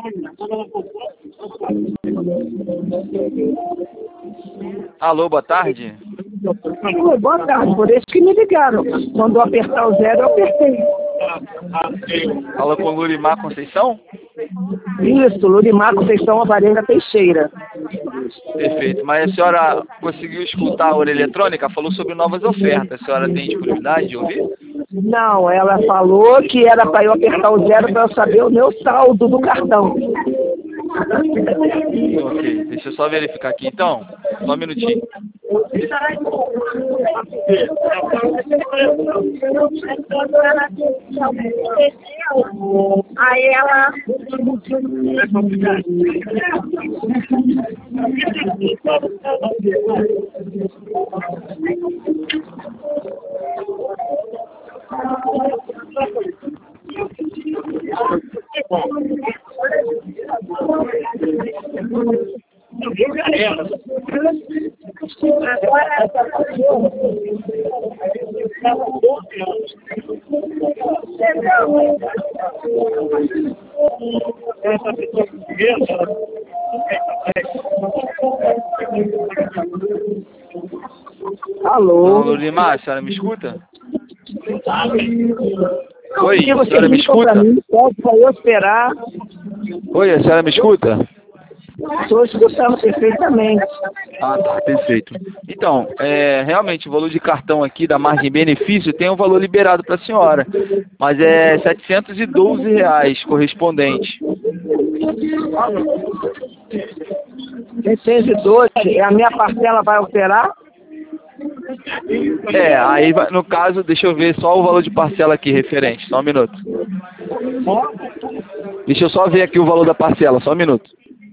Alô, boa tarde. Oi, boa tarde, por isso que me ligaram. Quando eu apertar o 0, eu apertei. Fala com Lurimar Conceição? Isso, Lurimar Conceição Alvarenga Teixeira. Perfeito. Mas a senhora conseguiu escutar a orelha eletrônica? Falou sobre novas ofertas. A senhora tem disponibilidade de ouvir? Não, ela falou que era para eu apertar o 0 para eu saber o meu saldo do cartão. Ok, deixa eu só verificar aqui então. Só um minutinho. Aí ela... Alô? Alô, Lurimar, a senhora me escuta? Oi, Se a você senhora me ligou para escuta? mim, pode para eu esperar. Oi, a senhora me escuta? Estou escutando perfeitamente. Ah, tá, perfeito. Então, realmente o valor de cartão aqui da margem benefício tem um valor liberado para a senhora, mas é R$ 712 correspondente. 612, a minha parcela vai alterar? Aí no caso, deixa eu ver só o valor de parcela aqui referente, só um minuto. Deixa eu só ver aqui o valor da parcela, só um minuto.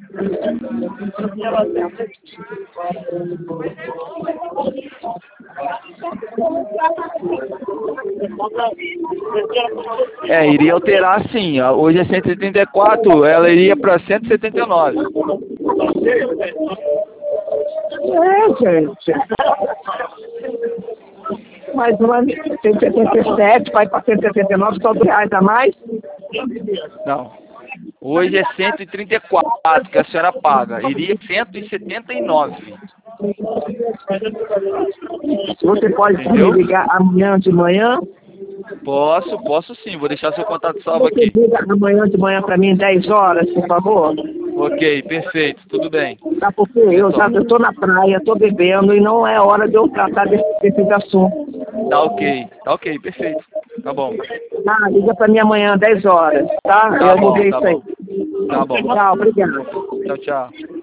Iria alterar sim. Hoje é 134, ela iria para 179. Gente. Mais uma 177, vai para 179, só R$2 a mais? Não. Hoje é 134 que a senhora paga. Iria 179. Você pode Entendeu? me ligar amanhã de manhã? Posso sim. Vou deixar seu contato salvo Você aqui. liga amanhã de manhã para mim, 10 horas, por favor? Ok, perfeito. Tudo bem. Tá, porque eu estou na praia, estou bebendo e não é hora de eu tratar desses assuntos. Tá ok, perfeito. Tá bom. Ah, liga para mim amanhã, 10 horas, tá? Tá Eu vou bom, ver tá isso aí. bom. Tá bom. Tchau, obrigado. Tchau, tchau.